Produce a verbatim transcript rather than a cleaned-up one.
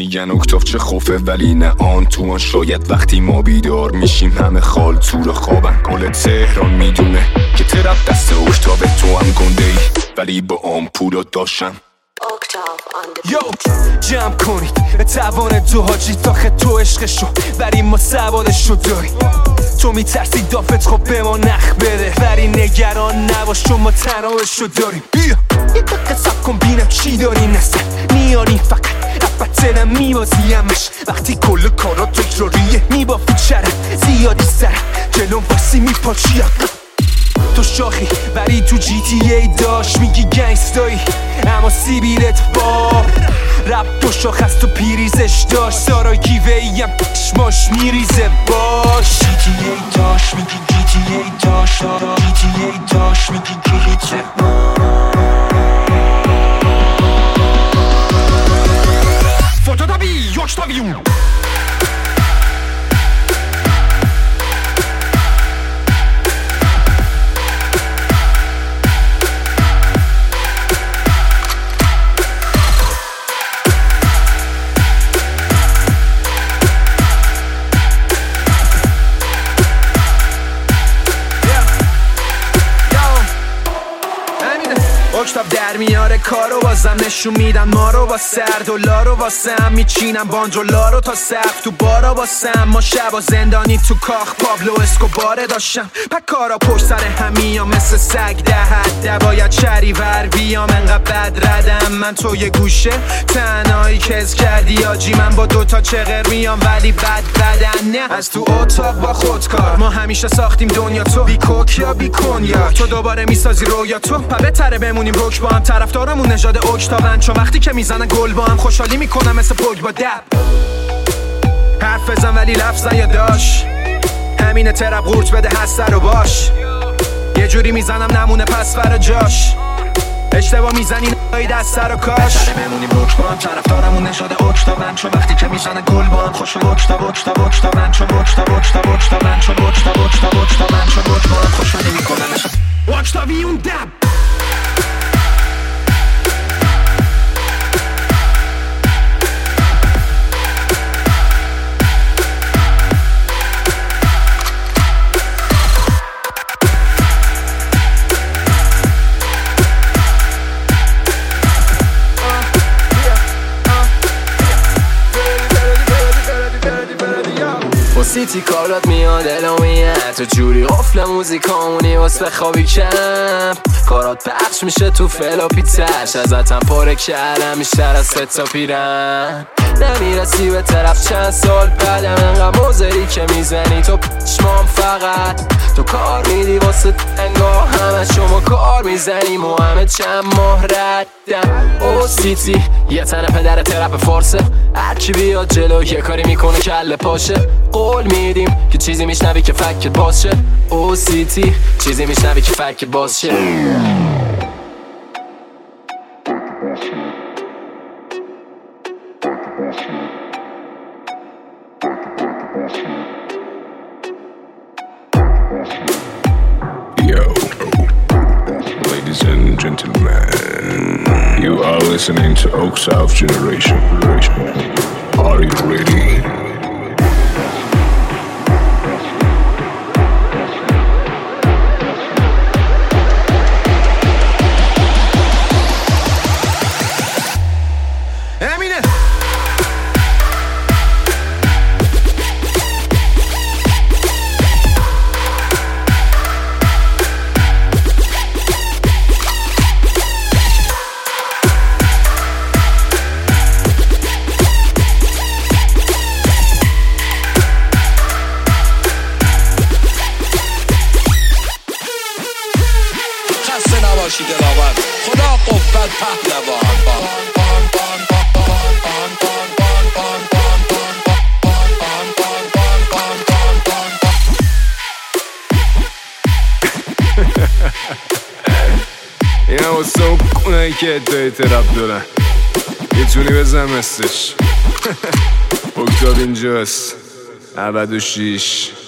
میگن اکتاف چه خوفه ولی نه آن تو آن. شاید وقتی ما بیدار میشیم همه خال تو رو خوابن. کل تهران میدونه که ترپ دست اکتاف تو هم گنده ای ولی با آمپولا داشتم. یو جمع کنید توان تو حاجی تاخه تو عشقشو ولی ما سوادشو داریم. تو میترسی دافت خب به ما نخ بده ولی نگران نباش چون ما تنابشو داریم. بیا یه دقیقه سب کن بینم چی داری نستن میاری فقط البته میبازی همش وقتی کل کارا تکراریه میبافی چرم زیادی سرم جلوم واسی میپاچی. تو شاخی ولی تو جی تی ای داشت میگی گنگستایی اما سیبیلت باب رب دو شاخ از تو پیریزش داشت سارای گیوه ایم چشماش میریزه باش. جی تی ای داشت میگی جی تی ای داشت جی تی ای داشت میگی گیریزه فوتو دابی یوش دابیون. اکتاف در میاره کارو بازم نشون میدن ما رو با سر دلار و واسه هم میچینم باندولا رو تا سقف تو بارا واسه ما شبا زندانی تو کاخ پابلو اسکوباره داشتم پک کارا پشت سر همیام مثل سگ دهد دباید شری ور بیام انقدر بد ردم من تو یه گوشه تنهایی کز کردی آجی من با دوتا چغر میام ولی بد بدن نه از تو اتاق با خودکار ما همیشه ساختیم دنیا تو بی کوک یا بی کنیاک تو دوباره میسازی رویا تو پبه تره بمونیم روک با هم طرفدارمون نژاد اکتاون چون وقتی که میزنن گل با هم خوشحالی میکنم مثل پوگ با دب حرف بزن ولی لفظ نیاداش همینه ترپ قورت بده هسته رو باش یه جوری میزنم نمونه پس فرا جاش اشتباه میزنی نایی دست سر و کاش بهتره بمونیم روک با هم طرفدارمون نژاد اکتاون چون وقتی که میزنن گل با هم خوشحال اکتاو اکتاو اکتاون چون اکتاو اکتاو اکتاون چون اکتاو اکتاو اکتاون چون اکتاو با هم خوشحالی میکنن اکتاویون دب. سیتی کارات میاد الامیه تو جوری قفل موزیکامونی واسه خوابی کم کارات پخش میشه تو فلا پیتش ازتم پاره کردم بیشتر از ستا پیرن نمیرسی به طرف چند سال بعدم انقدر موزری که میزنی تو پشمام فقط تو کار میدی واسه انگاه همه شما کار میزنیم و همه چند ماه ردم او سیتی یه تنه پدر ترپ فارسه هرکی بیاد جلو یه کاری میکنه کله پاشه قول میدیم که چیزی میشنوی که فکت باز شه او سیتی چیزی میشنوی که فکت باز شه. Yo, ladies and gentlemen, you are listening to Oak South Generation. Are you ready? باشی دلاور خدا قوت پهلوان. این هم واسه اون کنایی که ادعای ترپ دارن یه تونی بزن مستش. اکتاو اینجاست نود و شیش